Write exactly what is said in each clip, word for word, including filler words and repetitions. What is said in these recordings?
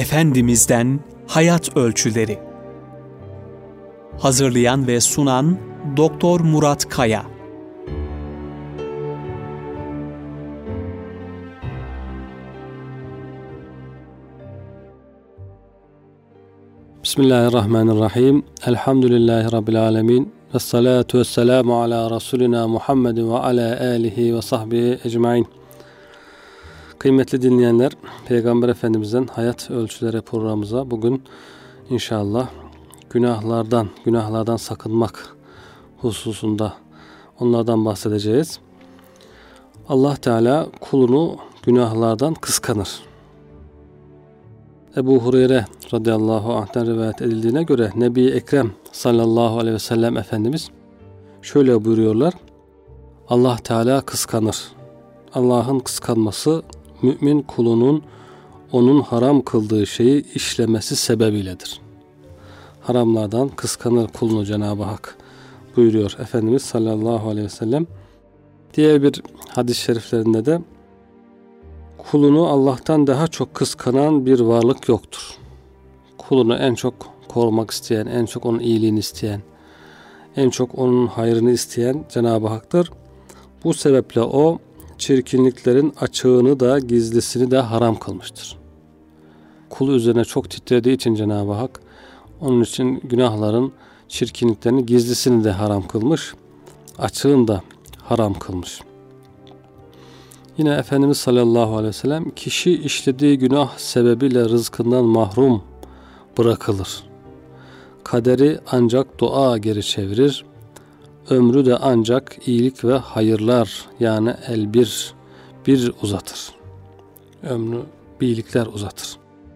Efendimiz'den Hayat Ölçüleri. Hazırlayan ve sunan Doktor Murat Kaya. Bismillahirrahmanirrahim. Elhamdülillahi Rabbil alemin. Vessalatu vesselamu ala Resulina Muhammedin ve ala alihi ve sahbihi ecmain. Kıymetli dinleyenler, Peygamber Efendimiz'den Hayat Ölçüleri programımıza bugün inşallah günahlardan, günahlardan sakınmak hususunda onlardan bahsedeceğiz. Allah Teala kulunu günahlardan kıskanır. Ebu Hureyre radıyallahu anh'ten rivayet edildiğine göre Nebi Ekrem sallallahu aleyhi ve sellem Efendimiz şöyle buyuruyorlar: Allah Teala kıskanır. Allah'ın kıskanması mümin kulunun onun haram kıldığı şeyi işlemesi sebebiyledir. Haramlardan kıskanır kulunu Cenab-ı Hak buyuruyor Efendimiz sallallahu aleyhi ve sellem. Diğer bir hadis-i şeriflerinde de kulunu Allah'tan daha çok kıskanan bir varlık yoktur. Kulunu en çok korumak isteyen, en çok onun iyiliğini isteyen, en çok onun hayrını isteyen Cenab-ı Hak'tır. Bu sebeple o çirkinliklerin açığını da gizlisini de haram kılmıştır. Kul üzerine çok titrediği için Cenab-ı Hak onun için günahların, çirkinliklerin gizlisini de haram kılmış, açığını da haram kılmış. Yine Efendimiz sallallahu aleyhi ve sellem kişi işlediği günah sebebiyle rızkından mahrum bırakılır. Kaderi ancak dua geri çevirir. Ömrü de ancak iyilik ve hayırlar yani elbir bir uzatır. Ömrü iyilikler uzatır.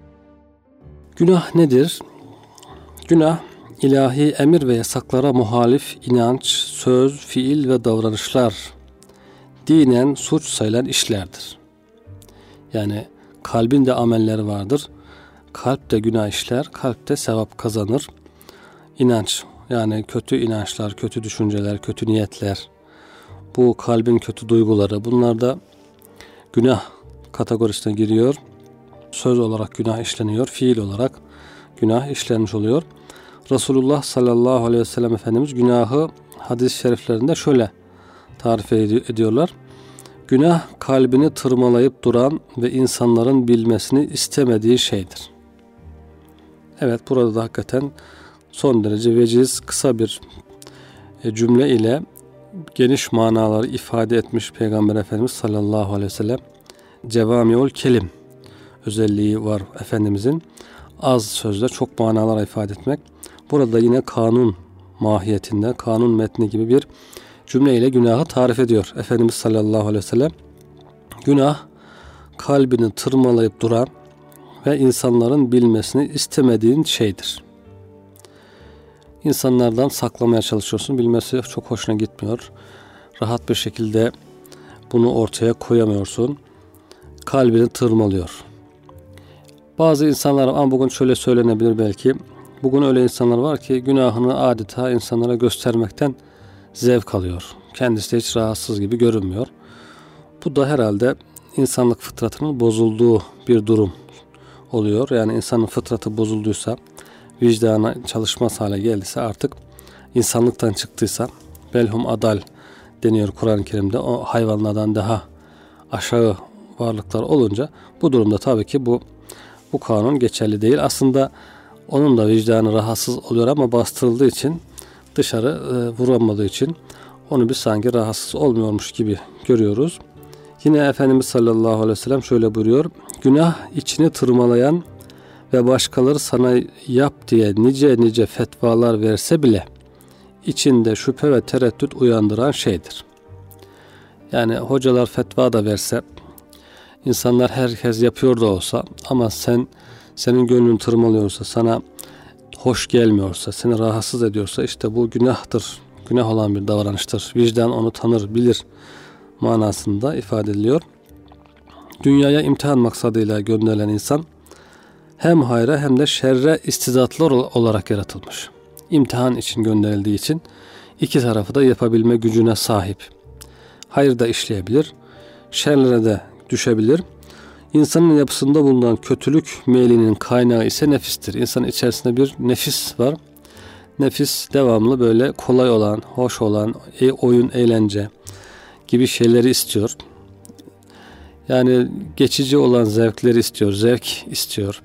Günah nedir? Günah ilahi emir ve yasaklara muhalif inanç, söz, fiil ve davranışlar dinen suç sayılan işlerdir. Yani kalbin de amelleri vardır. Kalp de günah işler, kalp de sevap kazanır. İnanç, yani kötü inançlar, kötü düşünceler, kötü niyetler, bu kalbin kötü duyguları, bunlar da günah kategorisine giriyor. Söz olarak günah işleniyor, fiil olarak günah işlenmiş oluyor. Resulullah sallallahu aleyhi ve sellem Efendimiz günahı hadis-i şeriflerinde şöyle tarif ediyorlar. Günah kalbini tırmalayıp duran ve insanların bilmesini istemediği şeydir. Evet, burada da hakikaten son derece veciz, kısa bir cümle ile geniş manaları ifade etmiş Peygamber Efendimiz sallallahu aleyhi ve sellem. Cevamiul kelim özelliği var Efendimizin. Az sözle çok manalar ifade etmek. Burada yine kanun mahiyetinde, kanun metni gibi bir cümle ile günahı tarif ediyor Efendimiz sallallahu aleyhi ve sellem. Günah kalbini tırmalayıp duran ve insanların bilmesini istemediğin şeydir. İnsanlardan saklamaya çalışıyorsun. Bilmesi çok hoşuna gitmiyor. Rahat bir şekilde bunu ortaya koyamıyorsun. Kalbini tırmalıyor. Bazı insanlar, ama bugün şöyle söylenebilir belki. Bugün öyle insanlar var ki günahını adeta insanlara göstermekten zevk alıyor. Kendisi de hiç rahatsız gibi görünmüyor. Bu da herhalde insanlık fıtratının bozulduğu bir durum oluyor. Yani insanın fıtratı bozulduysa, vicdana çalışmaz hale geldiyse, artık insanlıktan çıktıysa, belhum adal deniyor Kur'an-ı Kerim'de, o hayvanlardan daha aşağı varlıklar olunca bu durumda tabii ki bu bu kanun geçerli değil. Aslında onun da vicdanı rahatsız oluyor ama bastırıldığı için, dışarı e, vuramadığı için onu biz sanki rahatsız olmuyormuş gibi görüyoruz. Yine Efendimiz sallallahu aleyhi ve sellem şöyle buyuruyor: günah içini tırmalayan ve başkaları sana yap diye nice nice fetvalar verse bile içinde şüphe ve tereddüt uyandıran şeydir. Yani hocalar fetva da verse, insanlar herkes yapıyor da olsa ama sen senin gönlün tırmalıyorsa, sana hoş gelmiyorsa, seni rahatsız ediyorsa, işte bu günahtır. Günah olan bir davranıştır. Vicdan onu tanır, bilir manasında ifade ediliyor. Dünyaya imtihan maksadıyla gönderilen insan hem hayra hem de şerre istizatlı olarak yaratılmış. İmtihan için gönderildiği için iki tarafı da yapabilme gücüne sahip. Hayır da işleyebilir, şerlere de düşebilir. İnsanın yapısında bulunan kötülük meylinin kaynağı ise nefistir. İnsanın içerisinde bir nefis var. Nefis devamlı böyle kolay olan, hoş olan, oyun, eğlence gibi şeyleri istiyor. Yani geçici olan zevkleri istiyor, zevk istiyor.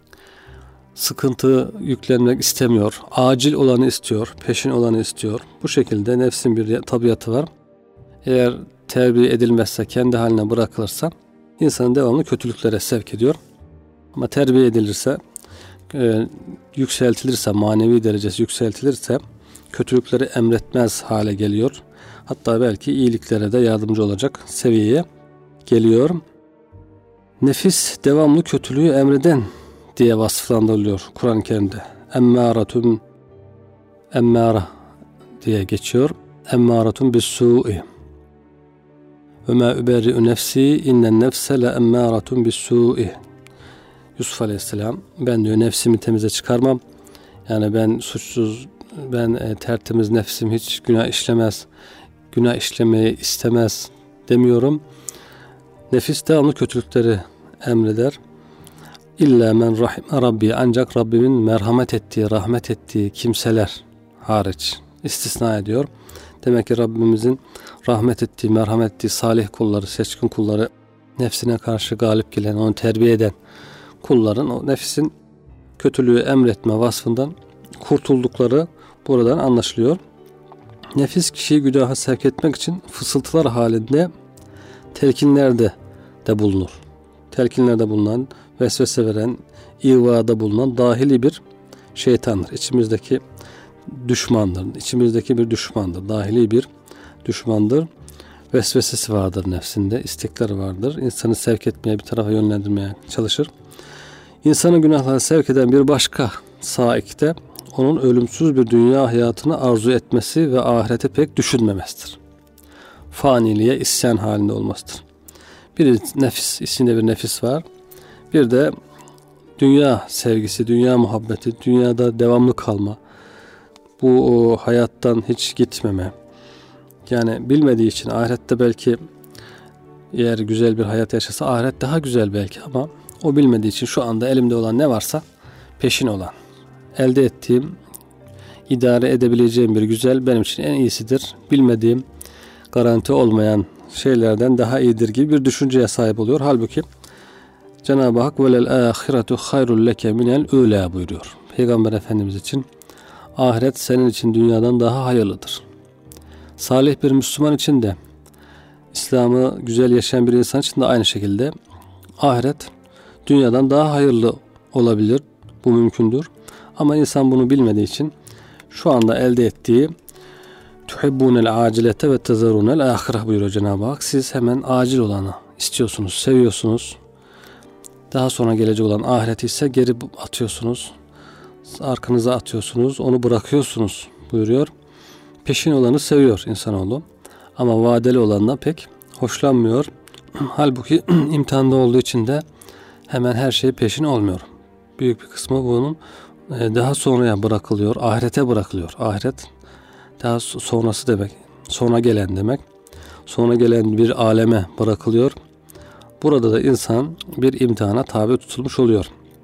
Sıkıntı yüklenmek istemiyor. Acil olanı istiyor, peşin olanı istiyor. Bu şekilde nefsin bir tabiatı var. Eğer terbiye edilmezse, kendi haline bırakılırsa insanın devamlı kötülüklere sevk ediyor. Ama terbiye edilirse, e, yükseltilirse, manevi derecesi yükseltilirse kötülükleri emretmez hale geliyor. Hatta belki iyiliklere de yardımcı olacak seviyeye geliyor. Nefis devamlı kötülüğü emreden diye vasıflandırılıyor Kur'an-ı Kerim'de. Emmâratun emmâra diye geçiyor. Emmâratun bis-sû'i. Ve mâ überri'u nefsî innen nefse le emmâratun bis-sû'i. Yusuf Aleyhisselam, ben diyor nefsimi temize çıkarmam. Yani ben suçsuz, ben e, tertemiz nefsim hiç günah işlemez. Günah işlemeyi istemez demiyorum. Nefis devamlı kötülükleri emreder. İlla men rahime Rabbi, ancak Rabbimin merhamet ettiği, rahmet ettiği kimseler hariç istisna ediyor. Demek ki Rabbimizin rahmet ettiği, merhamet ettiği salih kulları, seçkin kulları, nefsine karşı galip gelen, onu terbiye eden kulların o nefsin kötülüğü emretme vasfından kurtuldukları buradan anlaşılıyor. Nefis kişiyi günaha sevk etmek için fısıltılar halinde telkinlerde de bulunur. Telkinlerde bulunan, vesvese veren, ihvada bulunan dahili bir şeytandır. İçimizdeki düşmandır. İçimizdeki bir düşmandır. Dahili bir düşmandır. Vesvesesi vardır nefsinde. İstekleri vardır. İnsanı sevk etmeye, bir tarafa yönlendirmeye çalışır. İnsanı günahlara sevk eden bir başka saik de onun ölümsüz bir dünya hayatını arzu etmesi ve ahirete pek düşünmemesidir. Faniliğe isyan halinde olmasıdır. Bir nefis, içinde bir nefis var. Bir de dünya sevgisi, dünya muhabbeti, dünyada devamlı kalma. Bu o, hayattan hiç gitmeme. Yani bilmediği için ahirette belki eğer güzel bir hayat yaşasa ahiret daha güzel belki, ama o bilmediği için şu anda elimde olan ne varsa peşin olan, elde ettiğim, idare edebileceğim bir güzel benim için en iyisidir. Bilmediğim, garanti olmayan şeylerden daha iyidir gibi bir düşünceye sahip oluyor. Halbuki Cenab-ı Hak velel ahiretu hayrul leke minel ula buyuruyor. Peygamber Efendimiz için ahiret senin için dünyadan daha hayırlıdır. Salih bir Müslüman için de, İslam'ı güzel yaşayan bir insan için de aynı şekilde ahiret dünyadan daha hayırlı olabilir. Bu mümkündür. Ama insan bunu bilmediği için şu anda elde ettiği tuhibbunel acilete ve tezarunel ahireh buyuruyor Cenab-ı Hak. Siz hemen acil olanı istiyorsunuz, seviyorsunuz. Daha sonra gelecek olan ahireti ise geri atıyorsunuz. Arkanıza atıyorsunuz, onu bırakıyorsunuz buyuruyor. Peşin olanı seviyor insanoğlu. Ama vadeli olanla pek hoşlanmıyor. Halbuki imtihanda olduğu için de hemen her şey peşin olmuyor. Büyük bir kısmı bunun daha sonraya bırakılıyor. Ahirete bırakılıyor. Ahiret daha sonrası demek. Sonra gelen demek. Sonra gelen bir aleme bırakılıyor. Burada da insan bir imtihana tabi tutulmuş oluyor.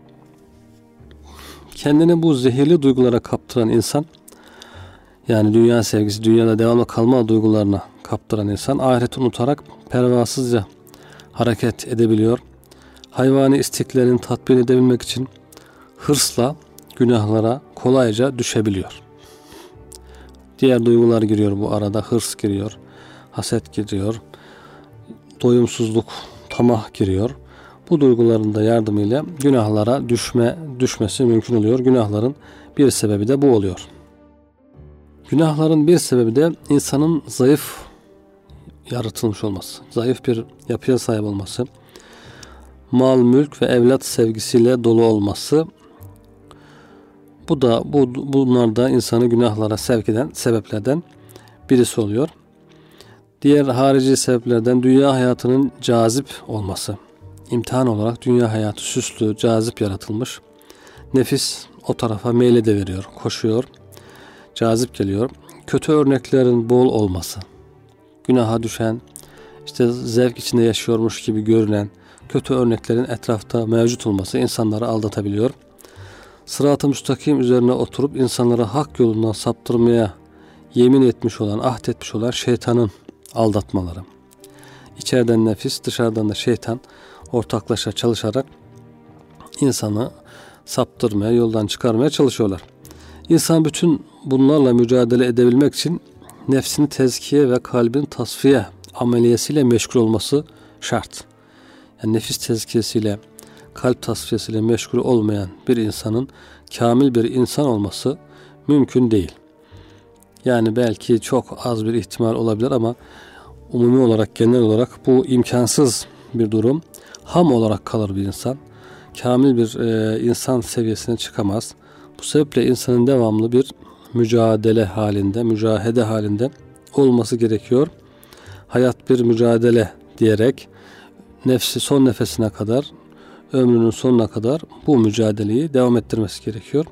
Kendini bu zehirli duygulara kaptıran insan, yani dünya sevgisi, dünyada devamlı kalma duygularına kaptıran insan ahireti unutarak pervasızca hareket edebiliyor. Hayvani isteklerini tatmin edebilmek için hırsla günahlara kolayca düşebiliyor. Diğer duygular giriyor bu arada. Hırs giriyor, haset giriyor, doyumsuzluk, tamah giriyor. Bu duyguların da yardımıyla günahlara düşme düşmesi mümkün oluyor. Günahların bir sebebi de bu oluyor. Günahların bir sebebi de insanın zayıf yaratılmış olması, zayıf bir yapıya sahip olması, mal, mülk ve evlat sevgisiyle dolu olması. Bu da bu bunlar da insanı günahlara sevk eden sebeplerden birisi oluyor. Diğer harici sebeplerden dünya hayatının cazip olması. İmtihan olarak dünya hayatı süslü, cazip yaratılmış. Nefis o tarafa meyle de veriyor, koşuyor, cazip geliyor. Kötü örneklerin bol olması. Günaha düşen, işte zevk içinde yaşıyormuş gibi görünen, kötü örneklerin etrafta mevcut olması insanları aldatabiliyor. Sırat-ı müstakim üzerine oturup insanları hak yolundan saptırmaya yemin etmiş olan, ahd etmiş olan şeytanın aldatmaları. İçeriden nefis, dışarıdan da şeytan ortaklaşa çalışarak insanı saptırmaya, yoldan çıkarmaya çalışıyorlar. İnsan bütün bunlarla mücadele edebilmek için nefsini tezkiye ve kalbin tasfiye ameliyesiyle meşgul olması şart. Yani nefis tezkiyesiyle, kalp tasfiyesiyle meşgul olmayan bir insanın kamil bir insan olması mümkün değil. Yani belki çok az bir ihtimal olabilir ama umumi olarak, genel olarak bu imkansız bir durum. Ham olarak kalır bir insan. Kamil bir e, insan seviyesine çıkamaz. Bu sebeple insanın devamlı bir mücadele halinde, mücahede halinde olması gerekiyor. Hayat bir mücadele diyerek nefsi son nefesine kadar, ömrünün sonuna kadar bu mücadeleyi devam ettirmesi gerekiyor.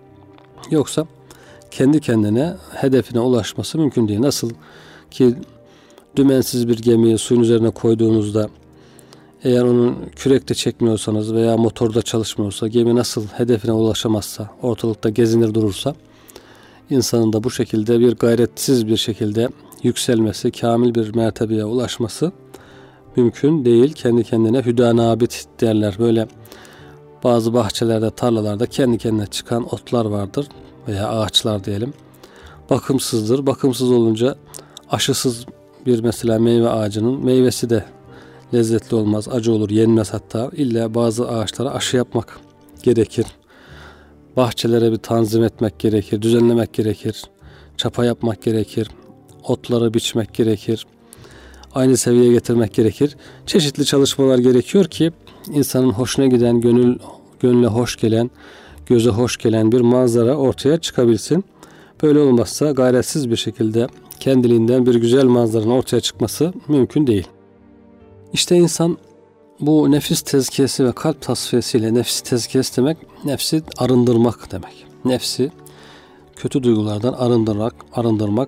Yoksa kendi kendine hedefine ulaşması mümkün değil. Nasıl ki dümensiz bir gemiyi suyun üzerine koyduğunuzda eğer onun kürekte çekmiyorsanız veya motorda çalışmıyorsa, gemi nasıl hedefine ulaşamazsa, ortalıkta gezinir durursa, insanın da bu şekilde bir gayretsiz bir şekilde yükselmesi, kamil bir mertebeye ulaşması mümkün değil. Kendi kendine hüdanabit derler. Böyle bazı bahçelerde, tarlalarda kendi kendine çıkan otlar vardır veya ağaçlar diyelim. Bakımsızdır. Bakımsız olunca aşısız bir mesela meyve ağacının meyvesi de lezzetli olmaz, acı olur, yenmez hatta. İlla bazı ağaçlara aşı yapmak gerekir. Bahçelere bir tanzim etmek gerekir, düzenlemek gerekir. Çapa yapmak gerekir. Otları biçmek gerekir. Aynı seviyeye getirmek gerekir. Çeşitli çalışmalar gerekiyor ki insanın hoşuna giden, gönül gönle hoş gelen, göze hoş gelen bir manzara ortaya çıkabilsin. Böyle olmazsa gayretsiz bir şekilde kendiliğinden bir güzel manzaranın ortaya çıkması mümkün değil. İşte insan bu nefis tezkiyesi ve kalp tasfiyesiyle, nefsi tezkiyesi demek, nefsi arındırmak demek. Nefsi kötü duygulardan arındırmak, arındırmak.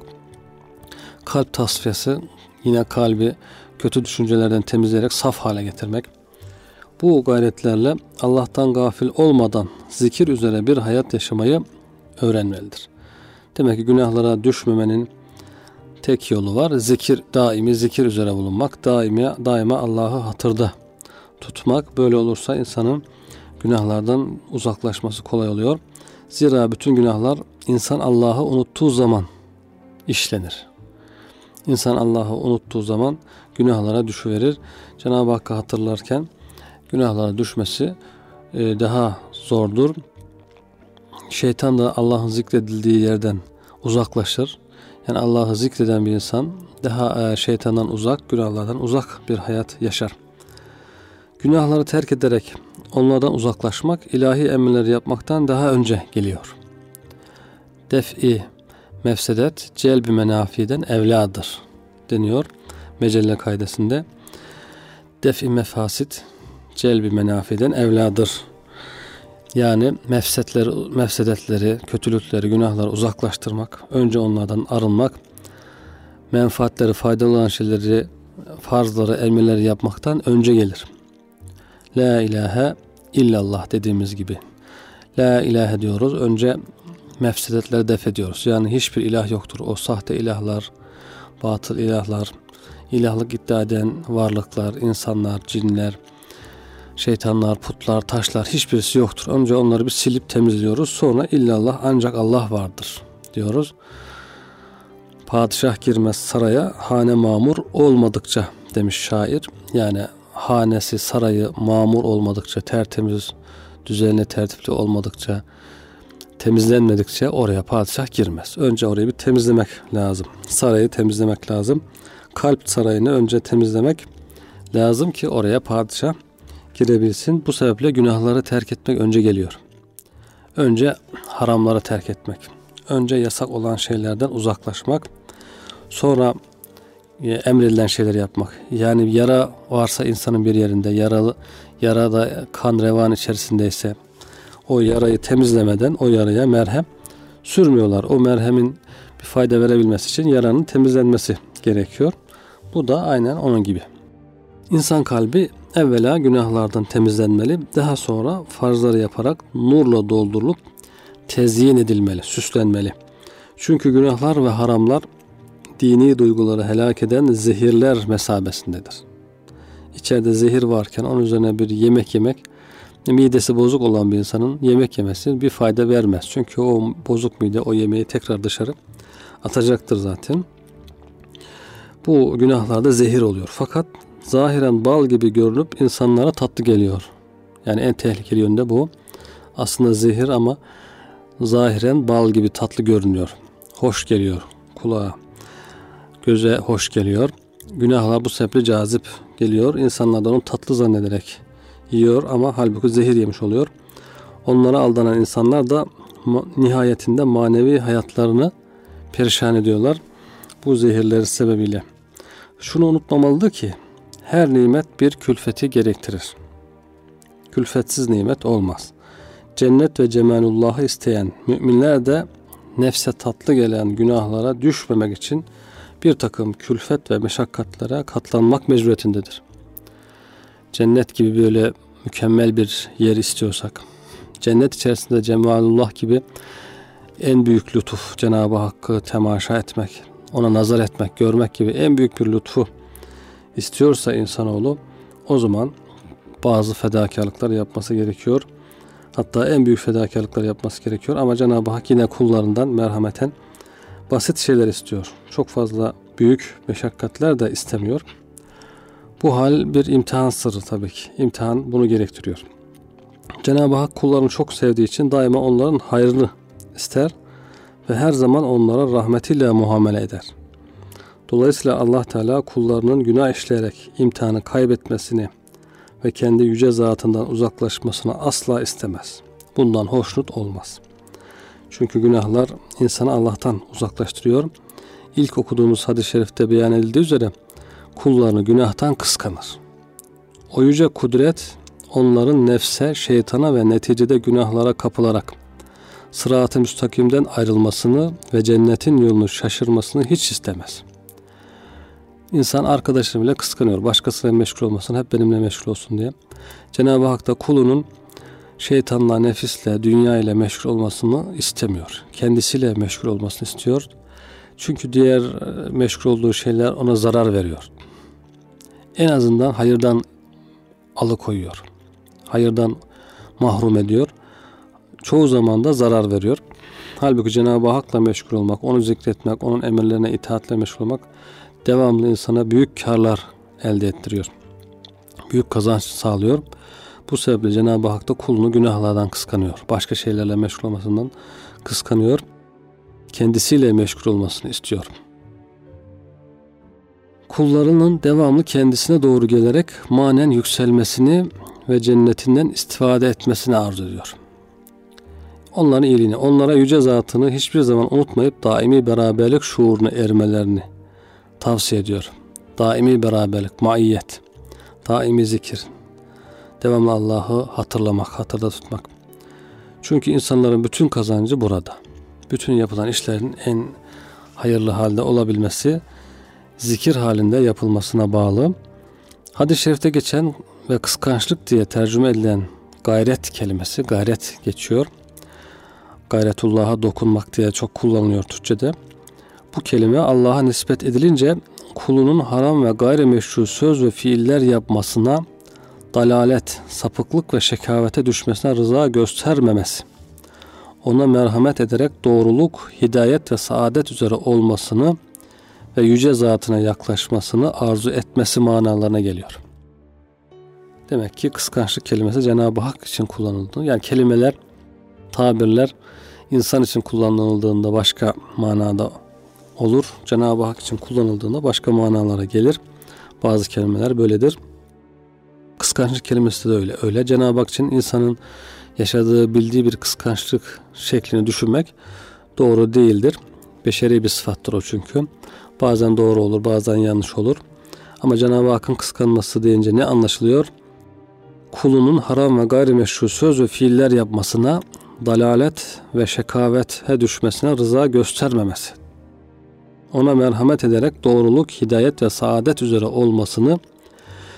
Kalp tasfiyesi yine kalbi kötü düşüncelerden temizleyerek saf hale getirmek. Bu gayretlerle Allah'tan gafil olmadan zikir üzere bir hayat yaşamayı öğrenmelidir. Demek ki günahlara düşmemenin tek yolu var. Zikir, daimi zikir üzere bulunmak, daimi, daima Allah'ı hatırda tutmak. Böyle olursa insanın günahlardan uzaklaşması kolay oluyor. Zira bütün günahlar insan Allah'ı unuttuğu zaman işlenir. İnsan Allah'ı unuttuğu zaman günahlara düşüverir. Cenab-ı Hakk'ı hatırlarken günahlara düşmesi daha zordur. Şeytan da Allah'ın zikredildiği yerden uzaklaşır. Yani Allah'ı zikreden bir insan daha şeytandan uzak, günahlardan uzak bir hayat yaşar. Günahları terk ederek onlardan uzaklaşmak ilahi emirleri yapmaktan daha önce geliyor. Def-i mefsedet celb-i menafiden evladır deniyor Mecelle kaidesinde. Def-i mefasit celb-i menafiden evladır. Yani mefsetleri, mefsedetleri, kötülükleri, günahları uzaklaştırmak, önce onlardan arınmak, menfaatleri, faydalı olan şeyleri, farzları, emirleri yapmaktan önce gelir. La ilahe illallah dediğimiz gibi. La ilahe diyoruz. Önce mefsedetleri def ediyoruz. Yani hiçbir ilah yoktur. O sahte ilahlar, batıl ilahlar, ilahlık iddia eden varlıklar, insanlar, cinler, şeytanlar, putlar, taşlar hiçbirisi yoktur. Önce onları bir silip temizliyoruz. Sonra illallah, ancak Allah vardır diyoruz. Padişah girmez saraya hane mamur olmadıkça demiş şair. Yani hanesi, sarayı mamur olmadıkça, tertemiz, düzenli, tertipli olmadıkça, temizlenmedikçe oraya padişah girmez. Önce orayı bir temizlemek lazım. Sarayı temizlemek lazım. Kalp sarayını önce temizlemek lazım ki oraya padişah girebilsin. Bu sebeple günahları terk etmek önce geliyor. Önce haramları terk etmek. Önce yasak olan şeylerden uzaklaşmak. Sonra emredilen şeyleri yapmak. Yani yara varsa insanın bir yerinde, yaralı, yarada kan revan içerisindeyse o yarayı temizlemeden o yaraya merhem sürmüyorlar. O merhemin bir fayda verebilmesi için yaranın temizlenmesi gerekiyor. Bu da aynen onun gibi. İnsan kalbi evvela günahlardan temizlenmeli. Daha sonra farzları yaparak nurla doldurulup tezyin edilmeli, süslenmeli. Çünkü günahlar ve haramlar dini duyguları helak eden zehirler mesabesindedir. İçeride zehir varken onun üzerine bir yemek yemek, midesi bozuk olan bir insanın yemek yemesi bir fayda vermez. Çünkü o bozuk mide o yemeği tekrar dışarı atacaktır zaten. Bu günahlarda zehir oluyor. Fakat zahiren bal gibi görünüp insanlara tatlı geliyor. Yani en tehlikeli yönde bu. Aslında zehir ama zahiren bal gibi tatlı görünüyor. Hoş geliyor kulağa, göze hoş geliyor. Günahlar bu sebeple cazip geliyor. İnsanlar da onu tatlı zannederek yiyor ama halbuki zehir yemiş oluyor. Onlara aldanan insanlar da nihayetinde manevi hayatlarını perişan ediyorlar bu zehirler sebebiyle. Şunu unutmamalıdır ki her nimet bir külfeti gerektirir. Külfetsiz nimet olmaz. Cennet ve cemalullah'ı isteyen müminler de nefse tatlı gelen günahlara düşmemek için bir takım külfet ve meşakkatlere katlanmak mecburiyetindedir. Cennet gibi böyle mükemmel bir yer istiyorsak, cennet içerisinde cemalullah gibi en büyük lütuf, Cenab-ı Hakk'ı temaşa etmek, ona nazar etmek, görmek gibi en büyük bir lütfu istiyorsa insanoğlu, o zaman bazı fedakarlıklar yapması gerekiyor. Hatta en büyük fedakarlıklar yapması gerekiyor. Ama Cenab-ı Hak yine kullarından merhameten basit şeyler istiyor. Çok fazla büyük meşakkatler de istemiyor. Bu hal bir imtihan sırrı tabii ki. İmtihan bunu gerektiriyor. Cenab-ı Hak kullarını çok sevdiği için daima onların hayrını ister ve her zaman onlara rahmetiyle muamele eder. Dolayısıyla Allah Teala kullarının günah işleyerek imtihanı kaybetmesini ve kendi yüce zatından uzaklaşmasını asla istemez. Bundan hoşnut olmaz. Çünkü günahlar insanı Allah'tan uzaklaştırıyor. İlk okuduğumuz hadis-i şerifte beyan edildiği üzere kullarını günahtan kıskanır. O yüce kudret onların nefse, şeytana ve neticede günahlara kapılarak sırat-ı müstakimden ayrılmasını ve cennetin yolunu şaşırmasını hiç istemez. İnsan arkadaşını bile kıskanıyor. Başkasıyla meşgul olmasın, hep benimle meşgul olsun diye. Cenab-ı Hak da kulunun şeytanla, nefisle, dünya ile meşgul olmasını istemiyor. Kendisiyle meşgul olmasını istiyor. Çünkü diğer meşgul olduğu şeyler ona zarar veriyor. En azından hayırdan alıkoyuyor. Hayırdan mahrum ediyor. Çoğu zaman da zarar veriyor. Halbuki Cenab-ı Hak'la meşgul olmak, onu zikretmek, onun emirlerine itaatle meşgul olmak devamlı insana büyük karlar elde ettiriyor. Büyük kazanç sağlıyor. Bu sebeple Cenab-ı Hak da kulunu günahlardan kıskanıyor. Başka şeylerle meşgul olmasından kıskanıyor. Kendisiyle meşgul olmasını istiyor. Kullarının devamlı kendisine doğru gelerek manen yükselmesini ve cennetinden istifade etmesini arzu ediyor. Onların iyiliğini, onlara yüce zatını hiçbir zaman unutmayıp daimi beraberlik şuuruna ermelerini tavsiye ediyor. Daimi beraberlik, maiyet, daimi zikir, devamlı Allah'ı hatırlamak, hatırda tutmak. Çünkü insanların bütün kazancı burada. Bütün yapılan işlerin en hayırlı halde olabilmesi zikir halinde yapılmasına bağlı. Hadis-i şerifte geçen ve kıskançlık diye tercüme edilen gayret kelimesi, gayret geçiyor. Gayretullah'a dokunmak diye çok kullanılıyor Türkçe'de. Bu kelime Allah'a nispet edilince kulunun haram ve gayrimeşru söz ve fiiller yapmasına, dalalet, sapıklık ve şekavete düşmesine rıza göstermemesi, ona merhamet ederek doğruluk, hidayet ve saadet üzere olmasını ve yüce zatına yaklaşmasını arzu etmesi manalarına geliyor. Demek ki kıskançlık kelimesi Cenab-ı Hak için kullanıldı. Yani kelimeler, tabirler insan için kullanıldığında başka manada olur. Cenab-ı Hak için kullanıldığında başka manalara gelir. Bazı kelimeler böyledir. Kıskançlık kelimesi de öyle. Öyle Cenab-ı Hak için insanın yaşadığı, bildiği bir kıskançlık şeklini düşünmek doğru değildir. Beşeri bir sıfattır o çünkü. Bazen doğru olur, bazen yanlış olur. Ama Cenab-ı Hakk'ın kıskanması deyince ne anlaşılıyor? Kulunun haram ve gayrimeşru söz ve fiiller yapmasına, dalalet ve şekavete düşmesine rıza göstermemesi, ona merhamet ederek doğruluk, hidayet ve saadet üzere olmasını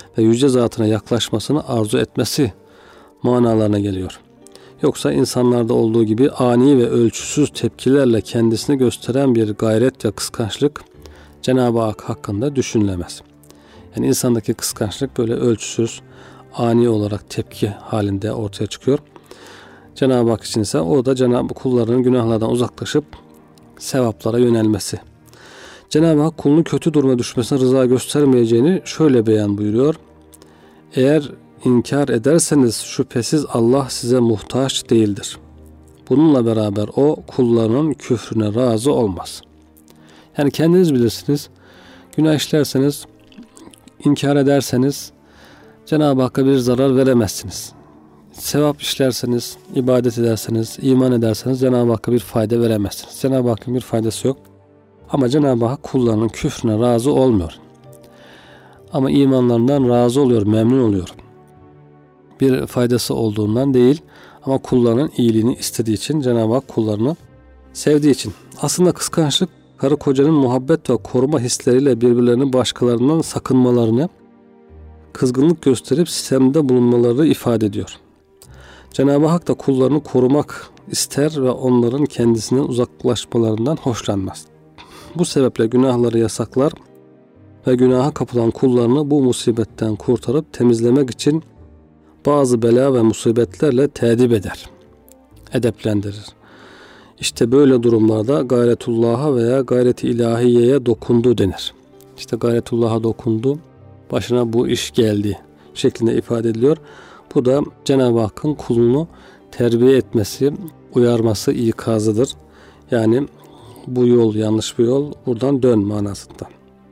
ve yüce zatına yaklaşmasını arzu etmesi manalarına geliyor. Yoksa insanlarda olduğu gibi ani ve ölçüsüz tepkilerle kendisini gösteren bir gayret ve kıskançlık Cenab-ı Hak hakkında düşünülemez. Yani insandaki kıskançlık böyle ölçüsüz, ani olarak tepki halinde ortaya çıkıyor. Cenab-ı Hak için ise o da Cenab-ı kullarının günahlardan uzaklaşıp sevaplara yönelmesi. Cenab-ı Hak kulunun kötü duruma düşmesine rıza göstermeyeceğini şöyle beyan buyuruyor. Eğer inkar ederseniz şüphesiz Allah size muhtaç değildir. Bununla beraber o kullarının küfrüne razı olmaz. Yani kendiniz bilirsiniz. Günah işlerseniz, inkar ederseniz Cenab-ı Hakk'a bir zarar veremezsiniz. Sevap işlerseniz, ibadet ederseniz, iman ederseniz Cenab-ı Hakk'a bir fayda veremezsiniz. Cenab-ı Hakk'ın bir faydası yok. Ama Cenab-ı Hak kullarının küfrüne razı olmuyor. Ama imanlarından razı oluyor, memnun oluyor. Bir faydası olduğundan değil ama kullarının iyiliğini istediği için, Cenab-ı Hak kullarını sevdiği için. Aslında kıskançlık karı kocanın muhabbet ve koruma hisleriyle birbirlerinin başkalarından sakınmalarını, kızgınlık gösterip sistemde bulunmaları ifade ediyor. Cenab-ı Hak da kullarını korumak ister ve onların kendisinden uzaklaşmalarından hoşlanmaz. Bu sebeple günahları yasaklar ve günaha kapılan kullarını bu musibetten kurtarıp temizlemek için bazı bela ve musibetlerle tedip eder, edeplendirir. İşte böyle durumlarda gayretullah'a veya gayreti ilahiyeye dokundu denir. İşte gayretullah'a dokundu, başına bu iş geldi şeklinde ifade ediliyor. Bu da Cenab-ı Hakk'ın kulunu terbiye etmesi, uyarması, ikazıdır. Yani bu yol yanlış bir yol, buradan dön manasında.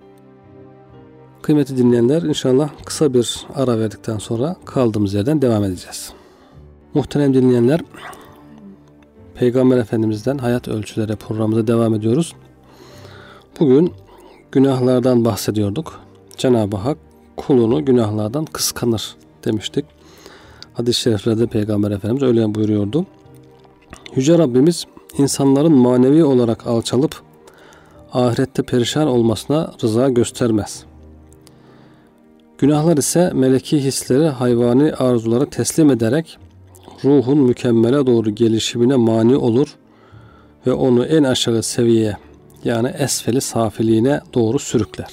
Kıymetli dinleyenler, inşallah kısa bir ara verdikten sonra kaldığımız yerden devam edeceğiz. Muhterem dinleyenler, Peygamber Efendimiz'den Hayat Ölçüleri programımıza devam ediyoruz. Bugün günahlardan bahsediyorduk. Cenab-ı Hak kulunu günahlardan kıskanır demiştik. Hadis-i şeriflerde Peygamber Efendimiz öyle buyuruyordu. Yüce Rabbimiz insanların manevi olarak alçalıp ahirette perişan olmasına rıza göstermez. Günahlar ise meleki hisleri, hayvani arzulara teslim ederek ruhun mükemmele doğru gelişimine mani olur ve onu en aşağı seviyeye, yani esfeli safiliğine doğru sürükler.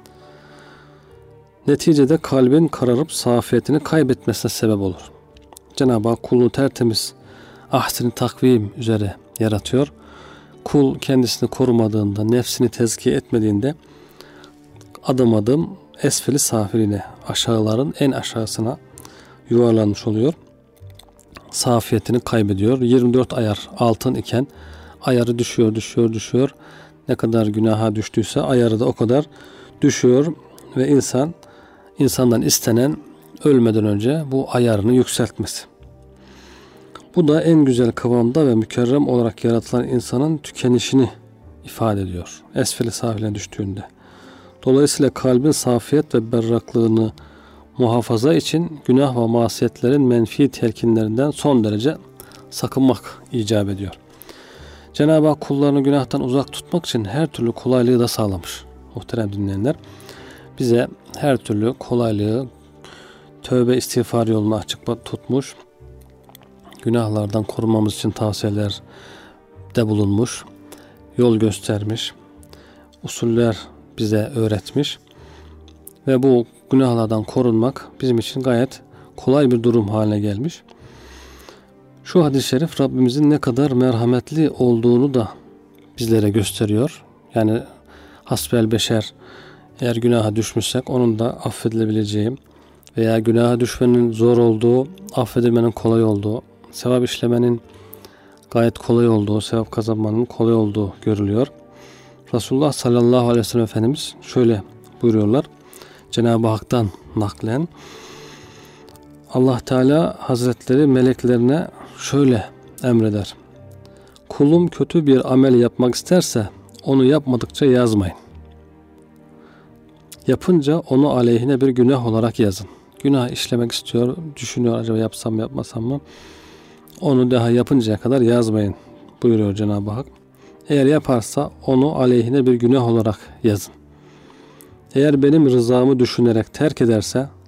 Neticede kalbin kararıp safiyetini kaybetmesine sebep olur. Cenab-ı Hak kulunu tertemiz ahsen-i takvim üzere yaratıyor. Kul kendisini korumadığında, nefsini tezkiye etmediğinde adım adım esfeli safiline, aşağıların en aşağısına yuvarlanmış oluyor. Safiyetini kaybediyor. yirmi dört ayar altın iken ayarı düşüyor, düşüyor, düşüyor. Ne kadar günaha düştüyse ayarı da o kadar düşüyor ve insan insandan istenen ölmeden önce bu ayarını yükseltmesi. Bu da en güzel kıvamda ve mükerrem olarak yaratılan insanın tükenişini ifade ediyor. Esfeli safiline düştüğünde. Dolayısıyla kalbin safiyet ve berraklığını muhafaza için günah ve masiyetlerin menfi telkinlerinden son derece sakınmak icap ediyor. Cenab-ı Hak kullarını günahtan uzak tutmak için her türlü kolaylığı da sağlamış. Muhterem dinleyenler, bize her türlü kolaylığı, tövbe istiğfar yolunu açık tutmuş, günahlardan korunmamız için tavsiyeler de bulunmuş, yol göstermiş, usuller bize öğretmiş ve bu günahlardan korunmak bizim için gayet kolay bir durum haline gelmiş. Şu hadis-i şerif Rabbimizin ne kadar merhametli olduğunu da bizlere gösteriyor. Yani hasbel beşer, eğer günaha düşmüşsek onun da affedilebileceği veya günaha düşmenin zor olduğu, affedilmenin kolay olduğu, sevap işlemenin gayet kolay olduğu, sevap kazanmanın kolay olduğu görülüyor. Resulullah sallallahu aleyhi ve sellem Efendimiz şöyle buyuruyorlar. Cenab-ı Hak'tan naklen Allah Teala Hazretleri meleklerine şöyle emreder. Kulum kötü bir amel yapmak isterse onu yapmadıkça yazmayın. Yapınca onu aleyhine bir günah olarak yazın. Günah işlemek istiyor, düşünüyor acaba yapsam mı yapmasam mı? Onu daha yapıncaya kadar yazmayın buyuruyor Cenab-ı Hak. Eğer yaparsa onu aleyhine bir günah olarak yazın. Eğer benim rızamı düşünerek terk ederse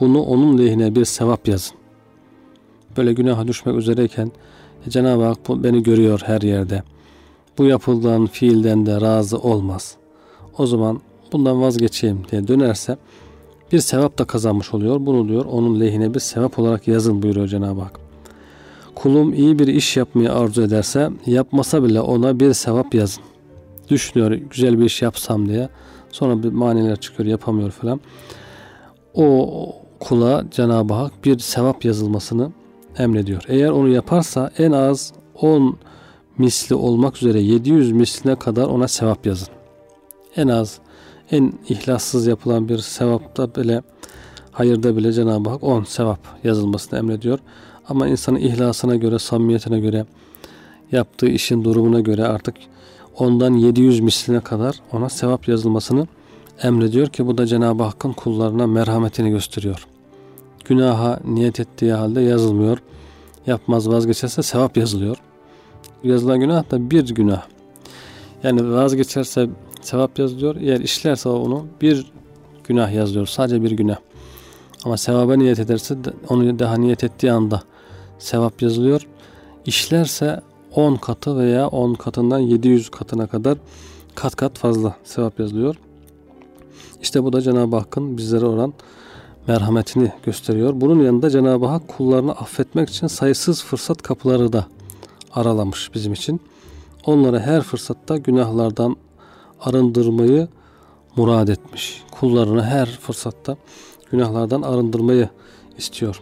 bunu onun lehine bir sevap yazın. Böyle günaha düşmek üzereyken e, Cenab-ı Hak bu, beni görüyor her yerde. Bu yapılan fiilden de razı olmaz. O zaman bundan vazgeçeyim diye dönerse bir sevap da kazanmış oluyor. Bunu diyor onun lehine bir sevap olarak yazın buyuruyor Cenab-ı Hak. Kulum iyi bir iş yapmayı arzu ederse yapmasa bile ona bir sevap yazın. Düşünüyor güzel bir iş yapsam diye. Sonra bir maniler çıkıyor yapamıyor falan. O kula Cenab-ı Hak bir sevap yazılmasını emrediyor. Eğer onu yaparsa en az on misli olmak üzere yedi yüz misline kadar ona sevap yazın. En az en ihlassız yapılan bir sevapta bile, hayırda bile Cenab-ı Hak on sevap yazılmasını emrediyor. Ama insanın ihlasına göre, samimiyetine göre, yaptığı işin durumuna göre artık ondan yedi yüz misline kadar ona sevap yazılmasını emrediyor ki bu da Cenab-ı Hakk'ın kullarına merhametini gösteriyor. Günaha niyet ettiği halde yazılmıyor. Yapmaz vazgeçerse sevap yazılıyor. Yazılan günah da bir günah. Yani vazgeçerse sevap yazılıyor. Eğer işlerse onu bir günah yazılıyor. Sadece bir günah. Ama sevaba niyet ederse onu daha niyet ettiği anda sevap yazılıyor. İşlerse on katı veya on katından yedi yüz katına kadar kat kat fazla sevap yazılıyor. İşte bu da Cenab-ı Hakk'ın bizlere olan merhametini gösteriyor. Bunun yanında Cenab-ı Hak kullarını affetmek için sayısız fırsat kapıları da aralamış bizim için. Onlara her fırsatta günahlardan arındırmayı murad etmiş. Kullarını her fırsatta günahlardan arındırmayı istiyor.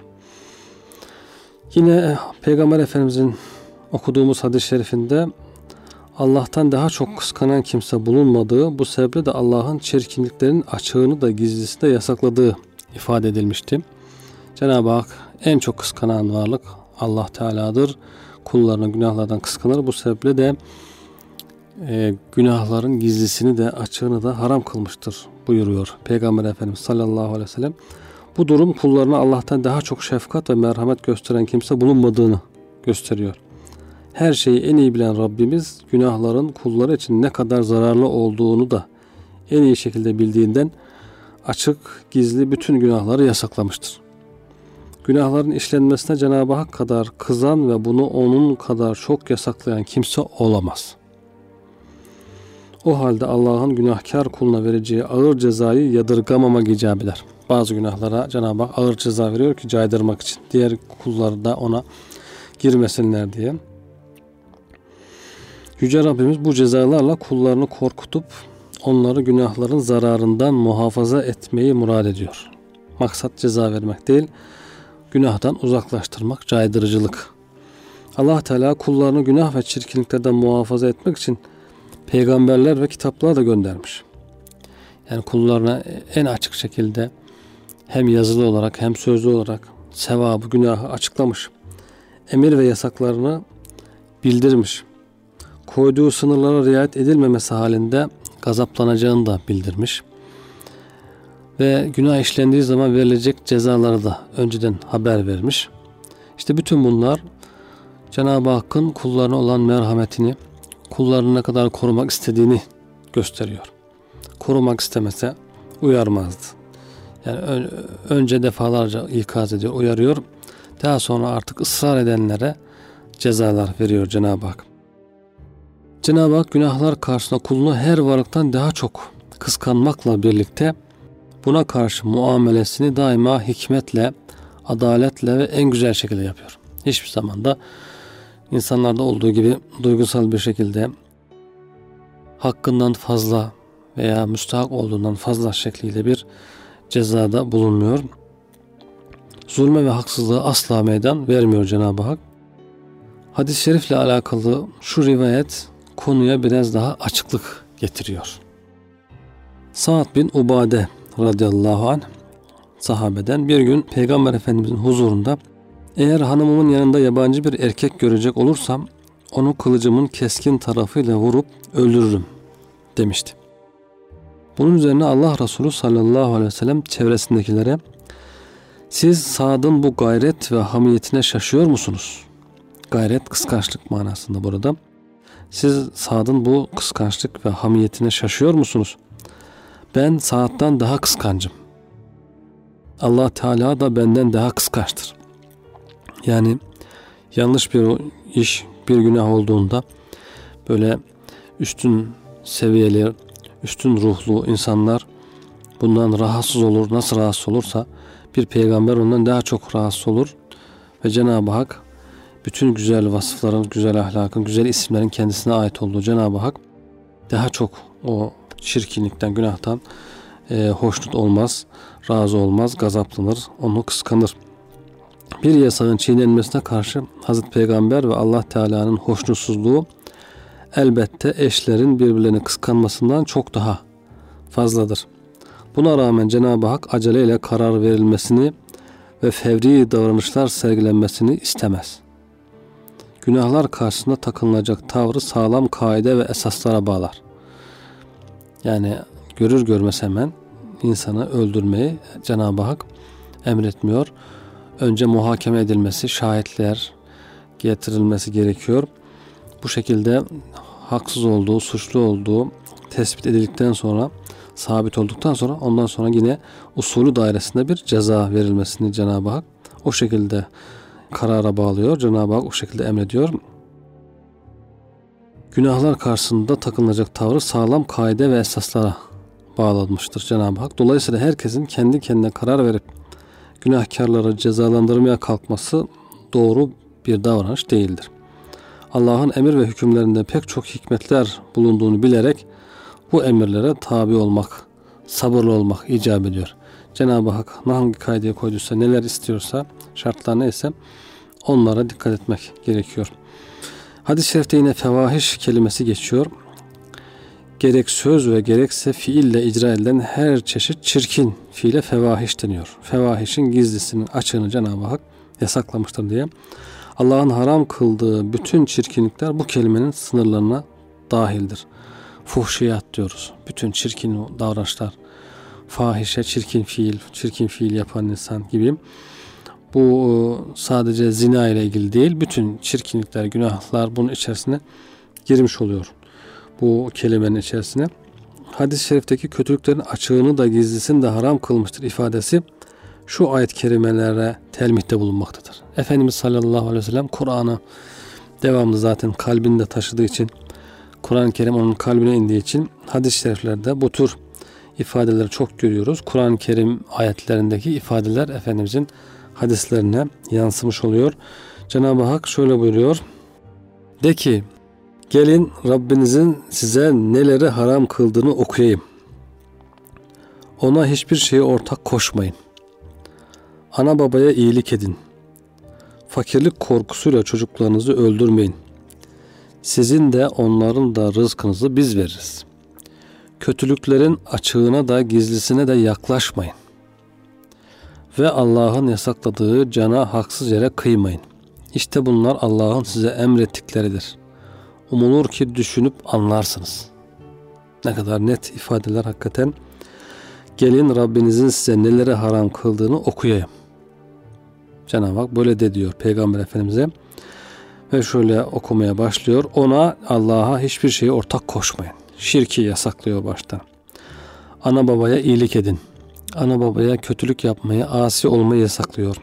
Yine Peygamber Efendimizin okuduğumuz hadis-i şerifinde Allah'tan daha çok kıskanan kimse bulunmadığı, bu sebeple de Allah'ın çirkinliklerin açığını da gizlisini de yasakladığı ifade edilmişti. Cenab-ı Hak en çok kıskanan varlık Allah Teala'dır. Kullarını günahlardan kıskanır. Bu sebeple de e, günahların gizlisini de açığını da haram kılmıştır buyuruyor Peygamber Efendimiz sallallahu aleyhi ve sellem. Bu durum kullarına Allah'tan daha çok şefkat ve merhamet gösteren kimse bulunmadığını gösteriyor. Her şeyi en iyi bilen Rabbimiz günahların kulları için ne kadar zararlı olduğunu da en iyi şekilde bildiğinden açık, gizli bütün günahları yasaklamıştır. Günahların işlenmesine Cenab-ı Hak kadar kızan ve bunu onun kadar çok yasaklayan kimse olamaz. O halde Allah'ın günahkar kuluna vereceği ağır cezayı yadırgamamak icap eder. Bazı günahlara Cenab-ı Hak ağır ceza veriyor ki caydırmak için. Diğer kulları da ona girmesinler diye. Yüce Rabbimiz bu cezalarla kullarını korkutup onları günahların zararından muhafaza etmeyi murad ediyor. Maksat ceza vermek değil, günahtan uzaklaştırmak, caydırıcılık. Allah Teala kullarını günah ve çirkinliklerden muhafaza etmek için peygamberler ve kitaplar da göndermiş. Yani kullarına en açık şekilde hem yazılı olarak hem sözlü olarak sevabı, günahı açıklamış. Emir ve yasaklarını bildirmiş. Koyduğu sınırlara riayet edilmemesi halinde gazaplanacağını da bildirmiş. Ve günah işlendiği zaman verilecek cezaları da önceden haber vermiş. İşte bütün bunlar Cenab-ı Hakk'ın kullarına olan merhametini, kullarını ne kadar korumak istediğini gösteriyor. Korumak istemese uyarmazdı. Yani ön, önce defalarca ikaz ediyor, uyarıyor. Daha sonra artık ısrar edenlere cezalar veriyor Cenab-ı Hak. Cenab-ı Hak günahlar karşısında kulunu her varlıktan daha çok kıskanmakla birlikte buna karşı muamelesini daima hikmetle, adaletle ve en güzel şekilde yapıyor. Hiçbir zaman da insanlarda olduğu gibi duygusal bir şekilde hakkından fazla veya müstahak olduğundan fazla şekliyle bir cezada bulunmuyor. Zulme ve haksızlığa asla meydan vermiyor Cenab-ı Hak. Hadis-i şerifle alakalı şu rivayet konuya biraz daha açıklık getiriyor. Sa'd bin Ubade radıyallahu anh sahabeden bir gün Peygamber Efendimizin huzurunda eğer hanımımın yanında yabancı bir erkek görecek olursam onu kılıcımın keskin tarafıyla vurup öldürürüm demişti. Bunun üzerine Allah Resulü sallallahu aleyhi ve sellem çevresindekilere siz Sa'd'ın bu gayret ve hamiyetine şaşıyor musunuz? Gayret kıskançlık manasında burada. Siz Sa'd'ın bu kıskançlık ve hamiyetine şaşıyor musunuz? Ben Sa'd'dan daha kıskancım. Allah Teala da benden daha kıskançtır. Yani yanlış bir iş, bir günah olduğunda böyle üstün seviyeli, üstün ruhlu insanlar bundan rahatsız olur. Nasıl rahatsız olursa bir peygamber ondan daha çok rahatsız olur. Ve Cenab-ı Hak bütün güzel vasıfların, güzel ahlakın, güzel isimlerin kendisine ait olduğu Cenab-ı Hak daha çok o çirkinlikten, günahtan e, hoşnut olmaz, razı olmaz, gazaplanır, onu kıskanır. Bir yasağın çiğnenmesine karşı Hazreti Peygamber ve Allah Teala'nın hoşnutsuzluğu elbette eşlerin birbirlerini kıskanmasından çok daha fazladır. Buna rağmen Cenab-ı Hak aceleyle karar verilmesini ve fevri davranışlar sergilenmesini istemez. Günahlar karşısında takınılacak tavrı sağlam kaide ve esaslara bağlar. Yani görür görmez hemen insanı öldürmeyi Cenab-ı Hak emretmiyor. Önce muhakeme edilmesi, şahitler getirilmesi gerekiyor. Bu şekilde haksız olduğu, suçlu olduğu tespit edildikten sonra, sabit olduktan sonra ondan sonra yine usulü dairesinde bir ceza verilmesini Cenab-ı Hak o şekilde karara bağlıyor. Cenab-ı Hak o şekilde emrediyor. Günahlar karşısında takınılacak tavrı sağlam kaide ve esaslara bağlanmıştır Cenab-ı Hak. Dolayısıyla herkesin kendi kendine karar verip günahkarları cezalandırmaya kalkması doğru bir davranış değildir. Allah'ın emir ve hükümlerinde pek çok hikmetler bulunduğunu bilerek bu emirlere tabi olmak, sabırlı olmak icap ediyor. Cenab-ı Hak hangi kaideye koyduysa, neler istiyorsa, şartlar neyse onlara dikkat etmek gerekiyor. Hadis-i şerifte yine fevahiş kelimesi geçiyor. Gerek söz ve gerekse fiille icra edilen her çeşit çirkin fiile fevahiş deniyor. Fevahişin gizlisinin açığını Cenab-ı Hak yasaklamıştır diye. Allah'ın haram kıldığı bütün çirkinlikler bu kelimenin sınırlarına dahildir. Fuhşiyat diyoruz. Bütün çirkin davranışlar, fahişe, çirkin fiil, çirkin fiil yapan insan gibi. Bu sadece zina ile ilgili değil, bütün çirkinlikler, günahlar bunun içerisine girmiş oluyor. Bu kelimenin içerisine. Hadis-i şerifteki kötülüklerin açığını da gizlisini de haram kılmıştır ifadesi şu ayet-i kerimelere telmihte bulunmaktadır. Efendimiz sallallahu aleyhi ve sellem Kur'an'ı devamlı zaten kalbinde taşıdığı için, Kur'an-ı Kerim onun kalbine indiği için hadis-i şeriflerde bu tür ifadeleri çok görüyoruz. Kur'an-ı Kerim ayetlerindeki ifadeler Efendimizin hadislerine yansımış oluyor. Cenab-ı Hak şöyle buyuruyor. De ki, gelin Rabbinizin size neleri haram kıldığını okuyayım. Ona hiçbir şeye ortak koşmayın. Ana babaya iyilik edin. Fakirlik korkusuyla çocuklarınızı öldürmeyin. Sizin de onların da rızkınızı biz veririz. Kötülüklerin açığına da gizlisine de yaklaşmayın. Ve Allah'ın yasakladığı cana haksız yere kıymayın. İşte bunlar Allah'ın size emrettikleridir. Umulur ki düşünüp anlarsınız. Ne kadar net ifadeler hakikaten. Gelin Rabbinizin size neleri haram kıldığını okuyayım. Cenab-ı Hak böyle de diyor Peygamber Efendimiz'e. Ve şöyle okumaya başlıyor. Ona, Allah'a hiçbir şeye ortak koşmayın. Şirki yasaklıyor başta. Ana babaya iyilik edin. Ana babaya kötülük yapmayı, asi olmayı yasaklıyor.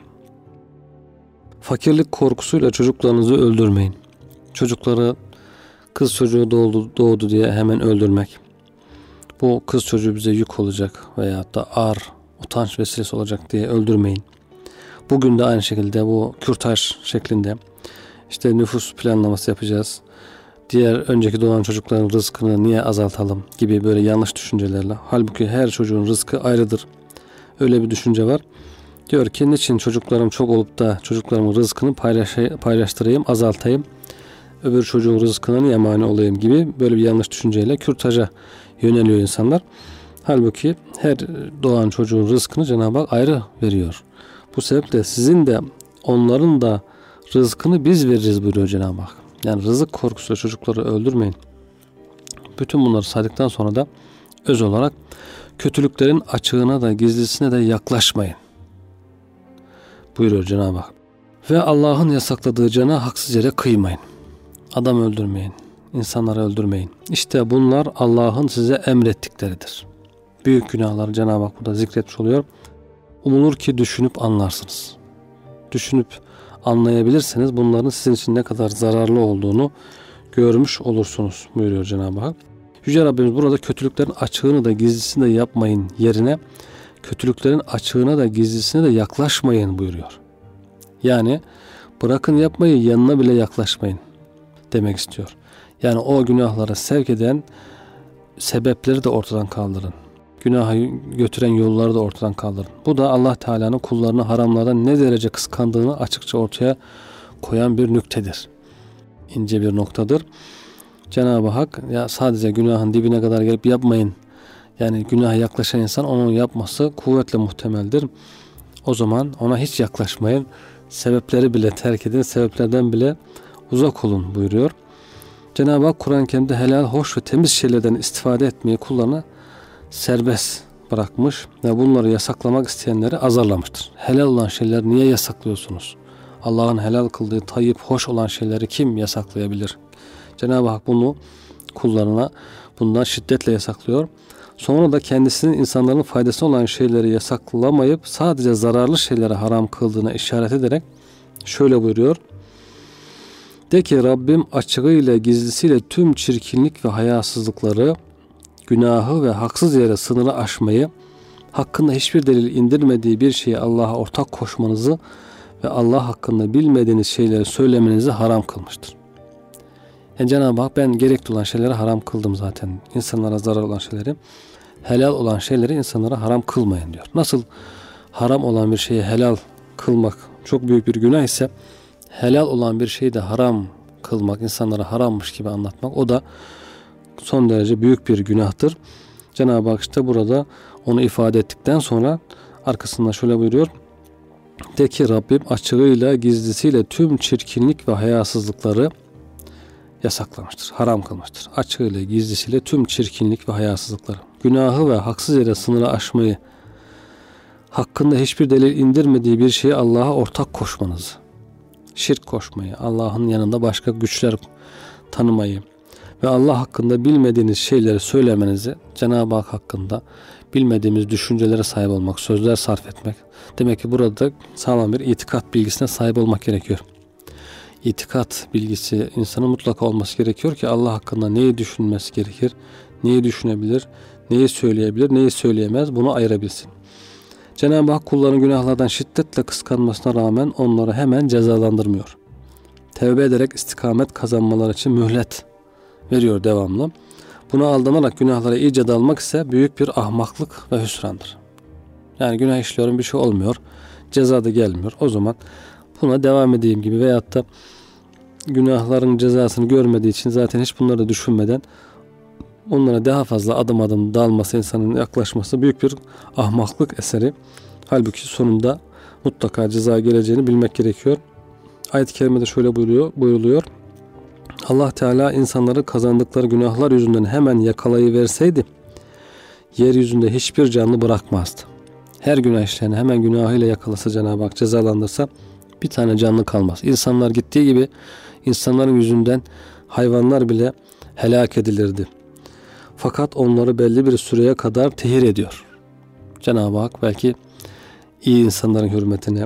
Fakirlik korkusuyla çocuklarınızı öldürmeyin. Çocukları kız çocuğu doğdu, doğdu diye hemen öldürmek. Bu kız çocuğu bize yük olacak veyahut da ağır, utanç vesilesi olacak diye öldürmeyin. Bugün de aynı şekilde bu kürtaj şeklinde işte nüfus planlaması yapacağız. Diğer önceki doğan çocukların rızkını niye azaltalım gibi böyle yanlış düşüncelerle. Halbuki her çocuğun rızkı ayrıdır. Öyle bir düşünce var. Diyor ki niçin çocuklarım çok olup da çocuklarımın rızkını paylaştırayım, azaltayım. Öbür çocuğun rızkına niye mani olayım gibi böyle bir yanlış düşünceyle kürtaja yöneliyor insanlar. Halbuki her doğan çocuğun rızkını Cenab-ı Hak ayrı veriyor. Bu sebeple sizin de onların da rızkını biz veririz buyuruyor Cenab-ı Hak. Yani rızık korkusuyla çocukları öldürmeyin. Bütün bunları saydıktan sonra da öz olarak kötülüklerin açığına da gizlisine de yaklaşmayın buyuruyor Cenab-ı Hak. Ve Allah'ın yasakladığı cana haksız yere kıymayın. Adam öldürmeyin. İnsanları öldürmeyin. İşte bunlar Allah'ın size emrettikleridir. Büyük günahları Cenab-ı Hak burada zikretmiş oluyor. Umulur ki düşünüp anlarsınız. Düşünüp anlayabilirseniz bunların sizin için ne kadar zararlı olduğunu görmüş olursunuz buyuruyor Cenab-ı Hak. Yüce Rabbimiz burada kötülüklerin açığını da gizlisini de yapmayın yerine kötülüklerin açığına da gizlisine de yaklaşmayın buyuruyor. Yani bırakın yapmayı, yanına bile yaklaşmayın demek istiyor. Yani o günahlara sevk eden sebepleri de ortadan kaldırın. Günaha götüren yolları da ortadan kaldırın. Bu da Allah Teala'nın kullarını haramlardan ne derece kıskandığını açıkça ortaya koyan bir nüktedir. İnce bir noktadır. Cenab-ı Hak ya sadece günahın dibine kadar gelip yapmayın. Yani günaha yaklaşan insan onun yapması kuvvetle muhtemeldir. O zaman ona hiç yaklaşmayın. Sebepleri bile terk edin. Sebeplerden bile uzak olun buyuruyor. Cenab-ı Hak Kur'an-ı Kerim'de helal, hoş ve temiz şeylerden istifade etmeyi kullarına serbest bırakmış ve bunları yasaklamak isteyenleri azarlamıştır. Helal olan şeyleri niye yasaklıyorsunuz? Allah'ın helal kıldığı tayyip, hoş olan şeyleri kim yasaklayabilir? Cenab-ı Hak bunu kullarına bundan şiddetle yasaklıyor. Sonra da kendisinin insanların faydasına olan şeyleri yasaklamayıp sadece zararlı şeyleri haram kıldığına işaret ederek şöyle buyuruyor. De ki Rabbim açığıyla gizlisiyle tüm çirkinlik ve hayasızlıkları, günahı ve haksız yere sınırı aşmayı, hakkında hiçbir delil indirmediği bir şeyi Allah'a ortak koşmanızı ve Allah hakkında bilmediğiniz şeyleri söylemenizi haram kılmıştır. Yani Cenab-ı Hak ben gerekli olan şeyleri haram kıldım zaten. İnsanlara zarar olan şeyleri, helal olan şeyleri insanlara haram kılmayın diyor. Nasıl haram olan bir şeyi helal kılmak çok büyük bir günah ise helal olan bir şeyi de haram kılmak, insanlara harammış gibi anlatmak o da son derece büyük bir günahtır. Cenab-ı Hak işte burada onu ifade ettikten sonra arkasında şöyle buyuruyor. De ki Rabbim açığıyla gizlisiyle tüm çirkinlik ve hayasızlıkları yasaklamıştır, haram kılmıştır. Açığıyla gizlisiyle tüm çirkinlik ve hayasızlıkları, günahı ve haksız yere sınırı aşmayı, hakkında hiçbir delil indirmediği bir şeyi Allah'a ortak koşmanızı, şirk koşmayı, Allah'ın yanında başka güçler tanımayı ve Allah hakkında bilmediğiniz şeyleri söylemenizi, Cenab-ı Hak hakkında bilmediğimiz düşüncelere sahip olmak, sözler sarf etmek. Demek ki burada sağlam bir itikat bilgisine sahip olmak gerekiyor. İtikat bilgisi insanın mutlaka olması gerekiyor ki Allah hakkında neyi düşünmesi gerekir, neyi düşünebilir, neyi söyleyebilir, neyi söyleyemez bunu ayırabilsin. Cenab-ı Hak kulların günahlardan şiddetle kıskanmasına rağmen onları hemen cezalandırmıyor. Tevbe ederek istikamet kazanmaları için mühlet veriyor devamlı. Buna aldanarak günahlara iyice dalmak ise büyük bir ahmaklık ve hüsrandır. Yani günah işliyorum bir şey olmuyor, ceza da gelmiyor. O zaman buna devam edeyim gibi veyahut da günahların cezasını görmediği için zaten hiç bunları düşünmeden onlara daha fazla adım adım dalması, insanın yaklaşması büyük bir ahmaklık eseri. Halbuki sonunda mutlaka ceza geleceğini bilmek gerekiyor. Ayet-i kerimede şöyle buyuruyor, buyuruluyor. Allah Teala insanları kazandıkları günahlar yüzünden hemen yakalayıverseydi yeryüzünde hiçbir canlı bırakmazdı. Her günah işlerini hemen günahıyla yakalasa Cenab-ı Hak cezalandırsa bir tane canlı kalmaz. İnsanlar gittiği gibi insanların yüzünden hayvanlar bile helak edilirdi. Fakat onları belli bir süreye kadar tehir ediyor. Cenab-ı Hak belki iyi insanların hürmetine,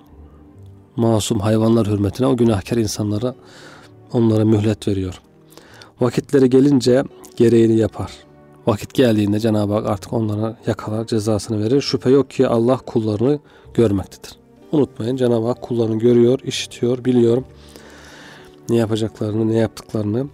masum hayvanlar hürmetine o günahkar insanlara onlara mühlet veriyor. Vakitleri gelince gereğini yapar. Vakit geldiğinde Cenab-ı Hak artık onlara yakalar, cezasını verir. Şüphe yok ki Allah kullarını görmektedir. Unutmayın Cenab-ı Hak kullarını görüyor, işitiyor, biliyor ne yapacaklarını, ne yaptıklarını.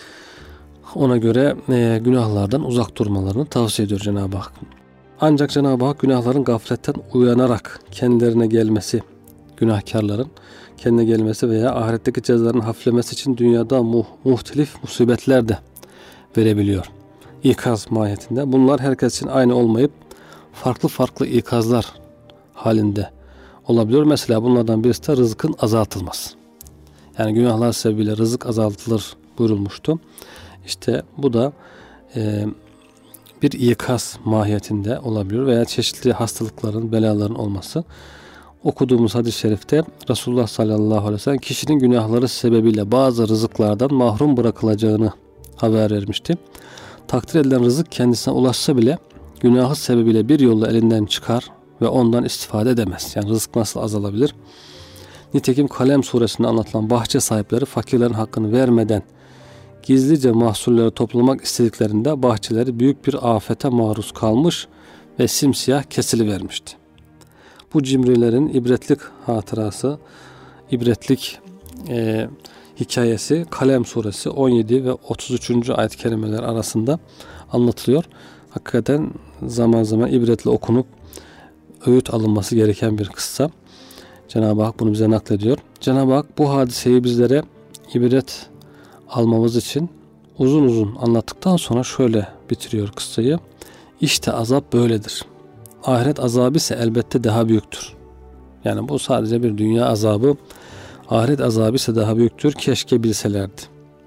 Ona göre e, günahlardan uzak durmalarını tavsiye ediyor Cenab-ı Hak. Ancak Cenab-ı Hak günahların gafletten uyanarak kendilerine gelmesi, günahkarların kendine gelmesi veya ahiretteki cezaların hafiflemesi için dünyada muh, muhtelif musibetler de verebiliyor. İkaz mahiyetinde. Bunlar herkes için aynı olmayıp farklı farklı ikazlar halinde olabiliyor. Mesela bunlardan birisi de rızkın azaltılması. Yani günahlar sebebiyle rızık azaltılır buyurulmuştu. İşte bu da e, bir ikaz mahiyetinde olabiliyor veya çeşitli hastalıkların, belaların olması. Okuduğumuz hadis-i şerifte Resulullah sallallahu aleyhi ve sellem kişinin günahları sebebiyle bazı rızıklardan mahrum bırakılacağını haber vermişti. Takdir edilen rızık kendisine ulaşsa bile günahı sebebiyle bir yolla elinden çıkar ve ondan istifade edemez. Yani rızık nasıl azalabilir? Nitekim Kalem suresinde anlatılan bahçe sahipleri fakirlerin hakkını vermeden gizlice mahsulleri toplamak istediklerinde bahçeleri büyük bir afete maruz kalmış ve simsiyah kesilivermişti. Bu cimrilerin ibretlik hatırası, ibretlik e, hikayesi Kalem suresi on yedi ve otuz üçüncü ayet-i kerimeler arasında anlatılıyor. Hakikaten zaman zaman ibretle okunup öğüt alınması gereken bir kıssa. Cenab-ı Hak bunu bize naklediyor. Cenab-ı Hak bu hadiseyi bizlere ibret almamız için uzun uzun anlattıktan sonra şöyle bitiriyor kıssayı. İşte azap böyledir. Ahiret azabı ise elbette daha büyüktür. Yani bu sadece bir dünya azabı. Ahiret azabı ise daha büyüktür. Keşke bilselerdi.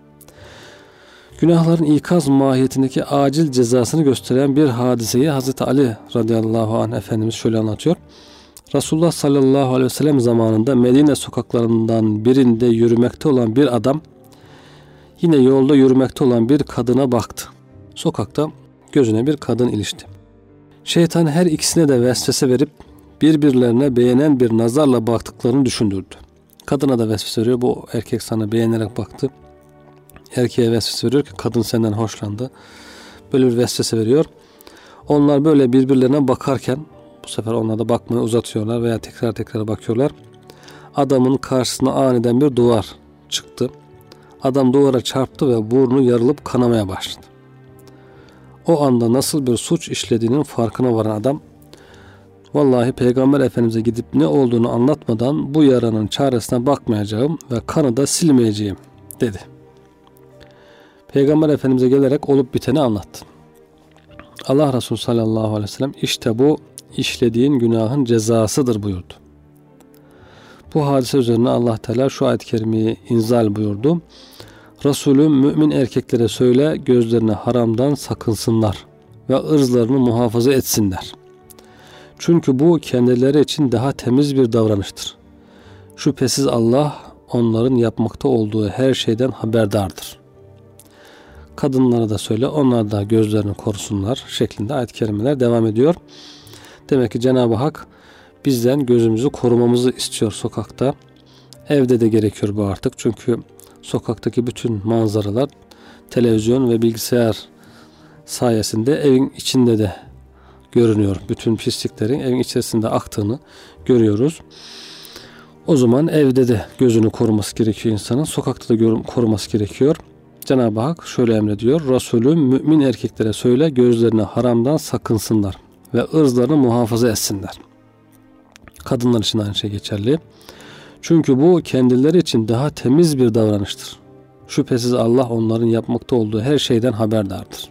Günahların ikaz mahiyetindeki acil cezasını gösteren bir hadiseyi Hazreti Ali radıyallahu anh Efendimiz şöyle anlatıyor. Resulullah sallallahu aleyhi ve sellem zamanında Medine sokaklarından birinde yürümekte olan bir adam yine yolda yürümekte olan bir kadına baktı. Sokakta gözüne bir kadın ilişti. Şeytan her ikisine de vesvese verip birbirlerine beğenen bir nazarla baktıklarını düşündürdü. Kadına da vesvese veriyor. Bu erkek sana beğenerek baktı. Erkeğe vesvese veriyor ki kadın senden hoşlandı. Böyle bir vesvese veriyor. Onlar böyle birbirlerine bakarken bu sefer onlar da bakmayı uzatıyorlar veya tekrar tekrar bakıyorlar. Adamın karşısına aniden bir duvar çıktı. Adam duvara çarptı ve burnu yarılıp kanamaya başladı. O anda nasıl bir suç işlediğinin farkına varan adam, vallahi Peygamber Efendimiz'e gidip ne olduğunu anlatmadan bu yaranın çaresine bakmayacağım ve kanı da silmeyeceğim dedi. Peygamber Efendimiz'e gelerek olup biteni anlattı. Allah Resulü sallallahu aleyhi ve sellem işte bu işlediğin günahın cezasıdır buyurdu. Bu hadise üzerine Allah Teala şu ayet-i kerimeyi inzal buyurdu. Resulüm mümin erkeklere söyle gözlerini haramdan sakınsınlar ve ırzlarını muhafaza etsinler. Çünkü bu kendileri için daha temiz bir davranıştır. Şüphesiz Allah onların yapmakta olduğu her şeyden haberdardır. Kadınlara da söyle onlar da gözlerini korusunlar şeklinde ayet-i kerimeler devam ediyor. Demek ki Cenab-ı Hak bizden gözümüzü korumamızı istiyor sokakta. Evde de gerekiyor bu artık. Çünkü sokaktaki bütün manzaralar televizyon ve bilgisayar sayesinde evin içinde de görünüyor. Bütün pisliklerin evin içerisinde aktığını görüyoruz. O zaman evde de gözünü koruması gerekiyor insanın. Sokakta da koruması gerekiyor. Cenab-ı Hak şöyle emrediyor. Resulüm mümin erkeklere söyle gözlerini haramdan sakınsınlar ve ırzlarını muhafaza etsinler. Kadınlar için aynı şey geçerli. Çünkü bu kendileri için daha temiz bir davranıştır. Şüphesiz Allah onların yapmakta olduğu her şeyden haberdardır.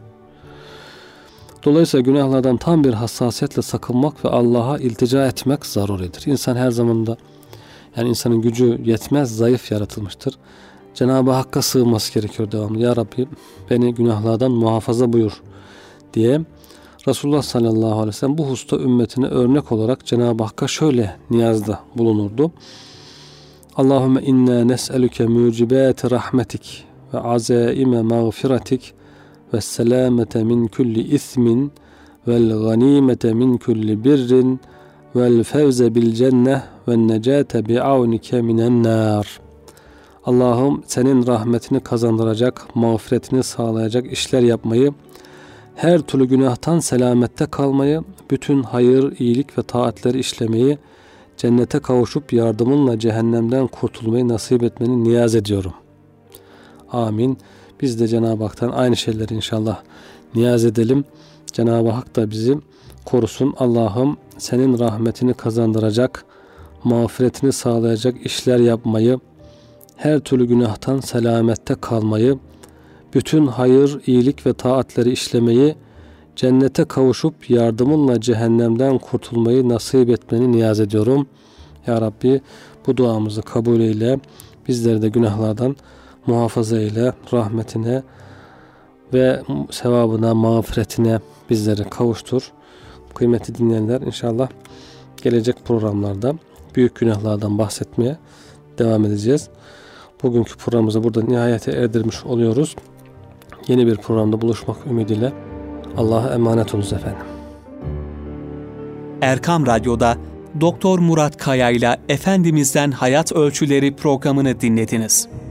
Dolayısıyla günahlardan tam bir hassasiyetle sakınmak ve Allah'a iltica etmek zaruridir. İnsan her zaman da yani insanın gücü yetmez, zayıf yaratılmıştır. Cenab-ı Hakk'a sığınması gerekiyor devamlı. Ya Rabbi beni günahlardan muhafaza buyur diye Resulullah sallallahu aleyhi ve sellem bu hususta ümmetine örnek olarak Cenab-ı Hakk'a şöyle niyazda bulunurdu. Allahümme inna nes'elüke mucibâti rahmetik ve azaime mağfiratik ve selamete min kulli ismin vel ganimete min kulli birrin vel fevze bil cenneh ve necate bi'avnike minen nar. Allah'ım senin rahmetini kazandıracak, mağfiretini sağlayacak işler yapmayı, her türlü günahtan selamette kalmayı, bütün hayır, iyilik ve taatleri işlemeyi, cennete kavuşup yardımınla cehennemden kurtulmayı nasip etmeni niyaz ediyorum. Amin. Biz de Cenab-ı Hak'tan aynı şeyleri inşallah niyaz edelim. Cenab-ı Hak da bizi korusun. Allah'ım senin rahmetini kazandıracak, mağfiretini sağlayacak işler yapmayı, her türlü günahtan selamette kalmayı, bütün hayır, iyilik ve taatleri işlemeyi, cennete kavuşup yardımınla cehennemden kurtulmayı nasip etmeni niyaz ediyorum. Ya Rabbi bu duamızı kabul eyle, bizleri de günahlardan muhafaza eyle, rahmetine ve sevabına, mağfiretine bizleri kavuştur. Kıymetli dinleyenler, inşallah gelecek programlarda büyük günahlardan bahsetmeye devam edeceğiz. Bugünkü programımızı burada nihayete erdirmiş oluyoruz. Yeni bir programda buluşmak ümidiyle Allah'a emanet olunuz efendim. Erkam Radyo'da Doktor Murat Kaya ile Efendimiz'den Hayat Ölçüleri programını dinlediniz.